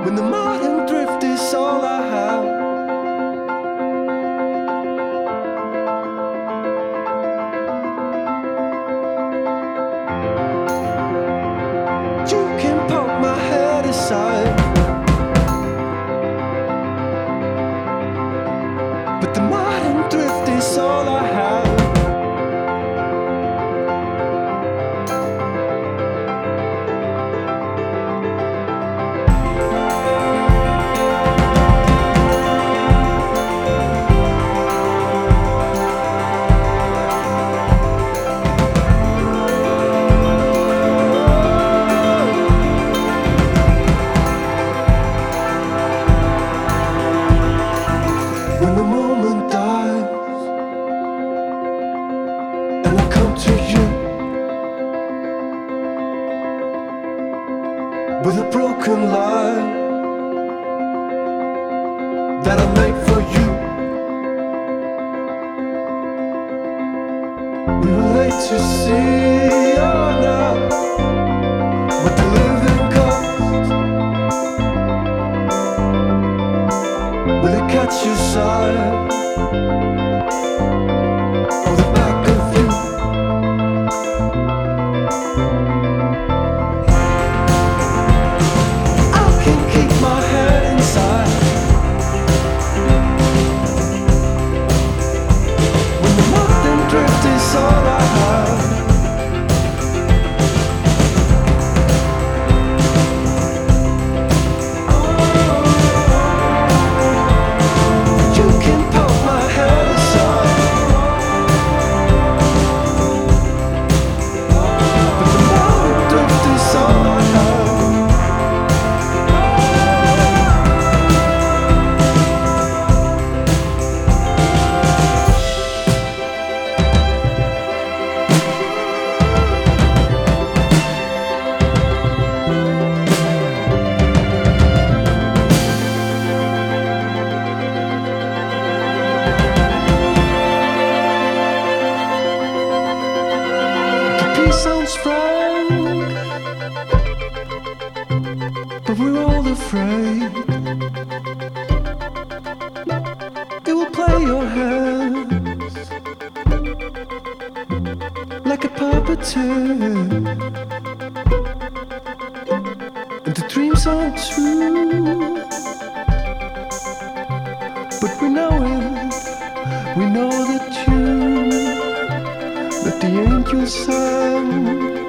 When the modern thrift is all I have, you can poke my head aside, but the modern thrift is all I have. When the moment dies and I come to you with a broken lie that I made for you, we were late to see, oh now, what the living cost. Will it catch your side or the back of you? I can keep my head inside when the modern drift is all I have. You can poke my head aside, but the modern drift is all I have. The peace sounds frank, but we're all afraid it will play your hands like a puppeteer, and the dreams aren't true, but we know it. We know that you, that the angels sang